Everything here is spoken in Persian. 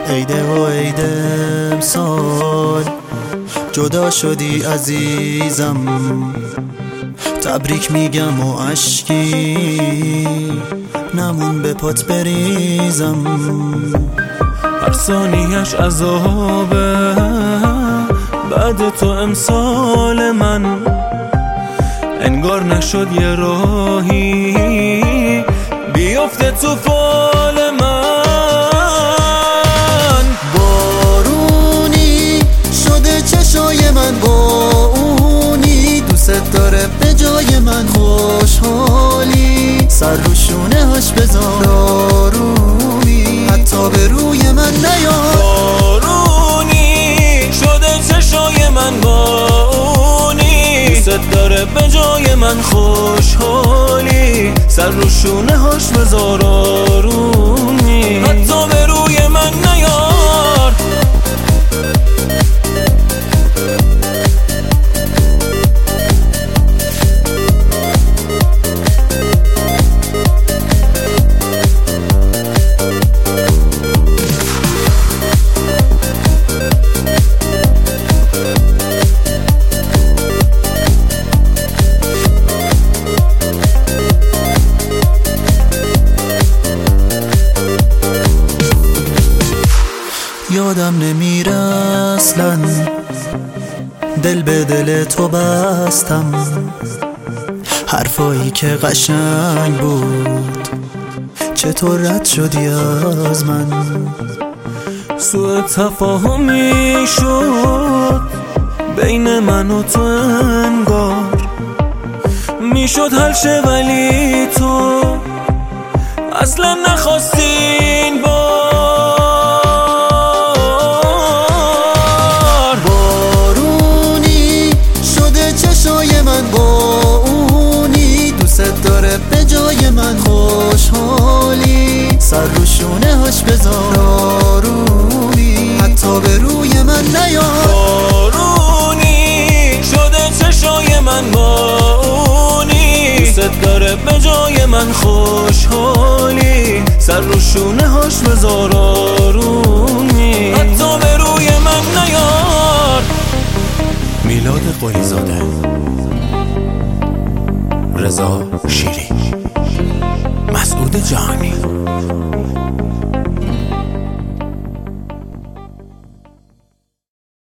عیده و عیده امسال جدا شدی عزیزم، تبریک میگم و اشکی نمون به پات بریزم. هر ثانیه‌اش عذابه بعد تو امسال من، انگار نشد یه راهی بیفته تو فال من. بارونی شده چشای من با اونی، دوست داره به جای من خوشحالی، سر رو شونه هاش بذار آرومی، حتی به روی من نیار. بارونی شده چشای من با اونی، دوست داره به جای من خوشحالی، سر رو شونه هاش بذار آرومی، حتی به روی من نیار. یادم نمیره اصلا دل به دل تو بستم، حرفایی که قشنگ بود چطور رد شدی از من. سوء تفاهمی شد بین من و تو، انگار میشد حل شه ولی تو اصلا نخواستی این بار. بارونی شده چشای من با اونی، دوست داره به جای من خوشحالی، سر رو شونه هاش بذار آرومی، حتی به روی من نیار. بارونی شده چشای من با اونی، دوست داره به جای من خوشحالی، سر رو شونه هاش بذار آرومی، حتی به روی من نیار. میلاد قلیزاده، رضا شیری، مسعود جهانی.